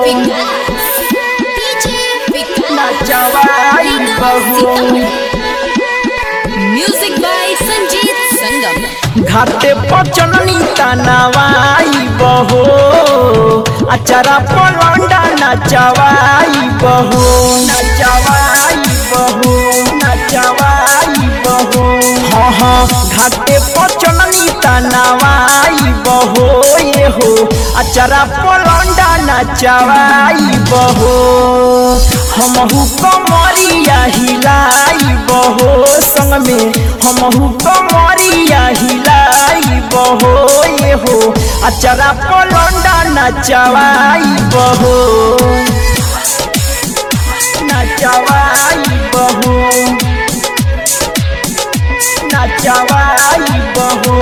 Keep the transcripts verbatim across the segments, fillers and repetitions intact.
नचवाई बहो। Music by Sanjeet Sangam. घाटे पर चलनी तनवाई बहो, अचरा पलंडा नचवाई बहो, नचवाई बहो, नचवाई बहो। हाँ हाँ घाटे पर चलनी तनवाई बहो, ये हो अचरा पलंडा नचवाई बहो। हमहू कमरिया हिलाई बहो, संग में हमहू कमरिया हिलाई बहो, ये हो अचरा पलंडा नचवाई बहो, नचवाई बहो, नचवाई बहो।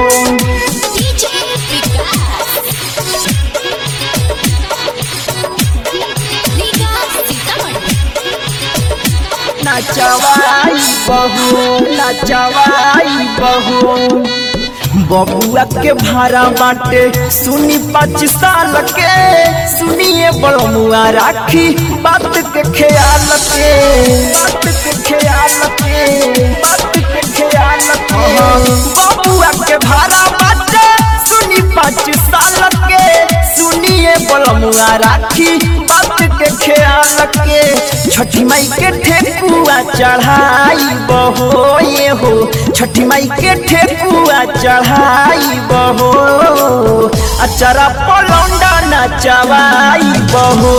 नचवाई बहू, नचवाई बहू। बबुआ के भाड़ा बाटे सुनी पाँच साल के, सुनिए बड़मुआ राखी बात के ख्याल के, बात के ख्याल के, बात के ख्याल के। बबुआ के भाड़ा बाटे सुनी पाँच साल के, सुनिए बड़मुआ राखी बात के ख्याल के। छठी माई के ठेकुआ चढ़ाई बहो, ये हो छठी माई के ठेकुआ चढ़ाई बहो, अचरा पलौंडा नचवाई बहो।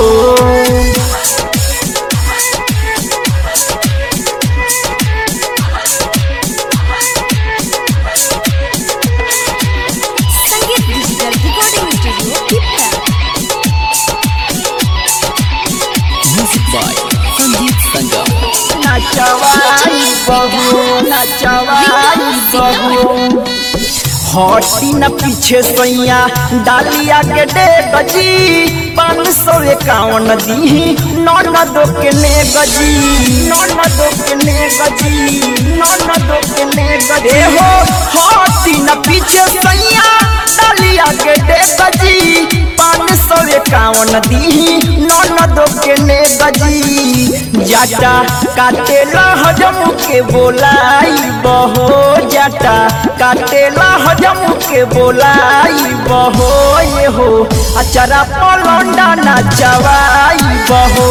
संगीत digital recording studio Pipra. Music by Sanjeet Sangam. नचवाई बहू, नचवाई बहू। हटी न पीछे सैया डालिया के डे गजी, पाँच सौ इक्यावन दी नौन दो के ने गजी, नौन दो के ने गजी, नौन दो के ने गजी हो। हटी न पीछे सैया डालिया के डे गजी, पाँच सौ इक्यावन दी नौन दो के ने गजी। जाटा काटेला हजम के बोलाई बहो, जाटा काटेला हजम के बोलाई बहो, ये हो अचरा पलंडा नचवाई बहो।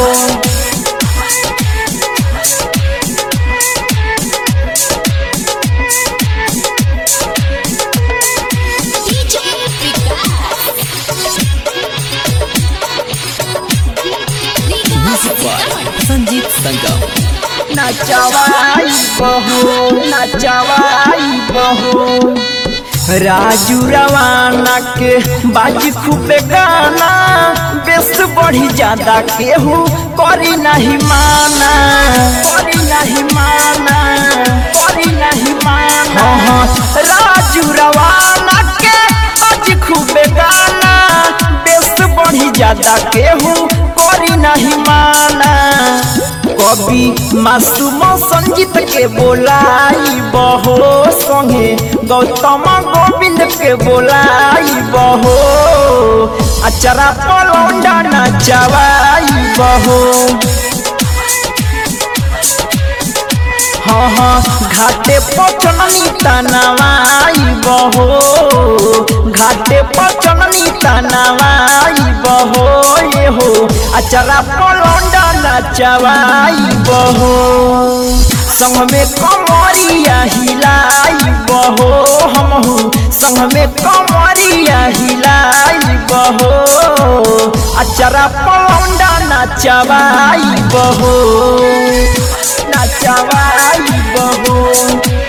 संजीत संगम। नचवाई बहो, नचवाई बहो। राजू रवाना के बाजी खूबे गाना, बेस बढ़ी ज्यादा केहू करी नहीं माना, करी नहीं माना, करी नहीं माना। हाँ राजू रवाना के बाजी खूबे गाना, बेस बढ़ी ज्यादा केहू करी नहीं माना। कवि मासूम संजीत के बोलाई बहो, संगे गौतम गोविंद के बोलाई बहो, अचरा पलौंडा नचवाई बहो। हाँ हाँ घाटे पर चलनी तनवाई बहो, घाटे पर चलनी तनवाई बहो, ये हो अचरा पलौंडा नचवाई बहो। संग में कमरिया हिलाई बहो, हमहू संग में कमरिया हिलाई बहो, अचरा पलौंडा नचवाई बहो, नचवाई बहो।